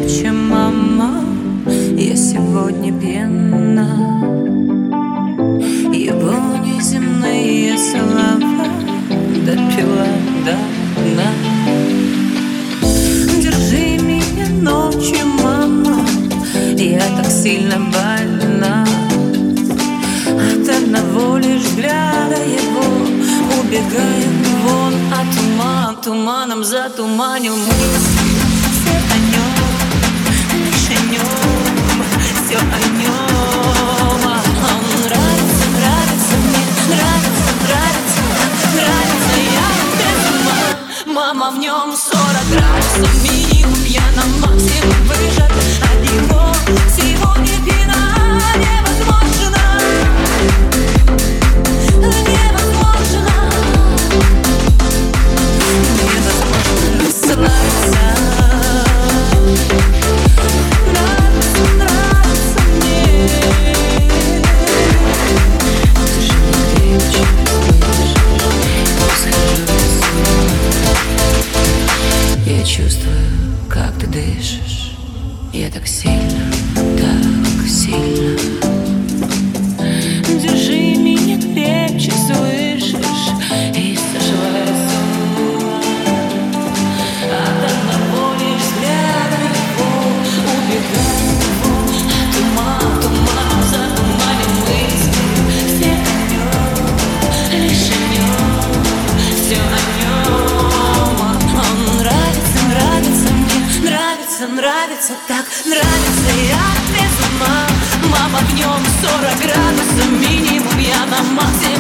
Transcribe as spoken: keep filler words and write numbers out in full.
крепче, мама. Я сегодня пьяна. Его неземные слова допила до дна. Держи меня ночью, мама. Я так сильно больна. От одного лишь взгляда его убегаем вон, а туман туманом затуманил мысли. Все о нем, лишь о нем, все о нем. А он нравится, нравится мне, нравится, нравится, нравится. Я без ума, мама, в нем сорок градусов минимум. Я на максимум выжат от него всего и пина. Невозможно, невозможно, невозможно расслабиться. Нравится, нравится мне. Ты же не крепче, слышишь? Я чувствую, как ты дышишь. Я так сильно, так сильно. Держи меня крепче, слышишь? И сошла с ума. От одного лишь взгляда его убегает его. Туман, туман, затуманил мысли. Все о нем, лишь о нем, все о нем. Он нравится, нравится мне, нравится, нравится, так нравится. Я без ума, мама, в нем сорок градусов минимум. Я на максимум